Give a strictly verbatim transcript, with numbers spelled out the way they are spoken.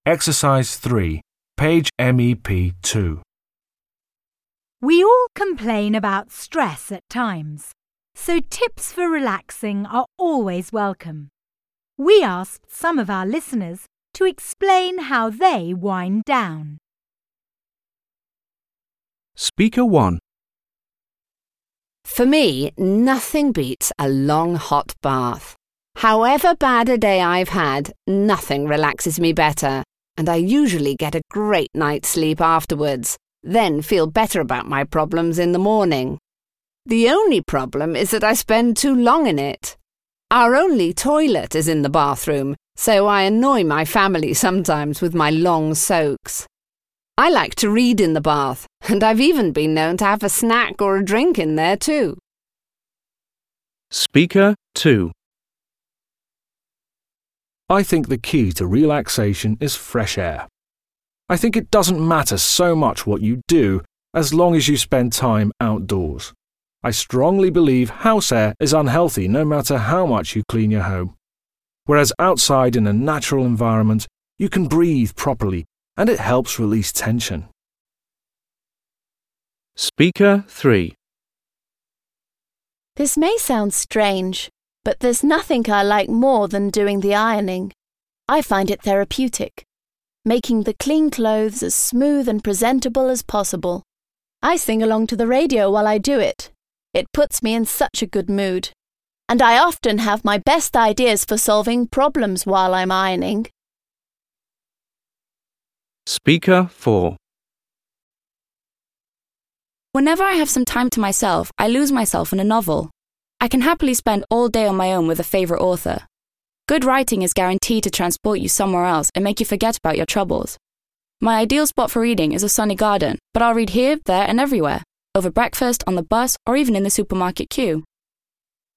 Exercise three, page M E P two. We all complain about stress at times, so tips for relaxing are always welcome. We asked some of our listeners to explain how they wind down. Speaker one. For me, nothing beats a long hot bath. However bad a day I've had, nothing relaxes me better, and I usually get a great night's sleep afterwards, then feel better about my problems in the morning. The only problem is that I spend too long in it. Our only toilet is in the bathroom, so I annoy my family sometimes with my long soaks. I like to read in the bath, and I've even been known to have a snack or a drink in there too. Speaker two. I think the key to relaxation is fresh air. I think it doesn't matter so much what you do as long as you spend time outdoors. I strongly believe house air is unhealthy no matter how much you clean your home. Whereas outside in a natural environment, you can breathe properly and it helps release tension. Speaker three. This may sound strange, but there's nothing I like more than doing the ironing. I find it therapeutic, making the clean clothes as smooth and presentable as possible. I sing along to the radio while I do it. It puts me in such a good mood. And I often have my best ideas for solving problems while I'm ironing. Speaker four. Whenever I have some time to myself, I lose myself in a novel. I can happily spend all day on my own with a favourite author. Good writing is guaranteed to transport you somewhere else and make you forget about your troubles. My ideal spot for reading is a sunny garden, but I'll read here, there and everywhere, over breakfast, on the bus, or even in the supermarket queue.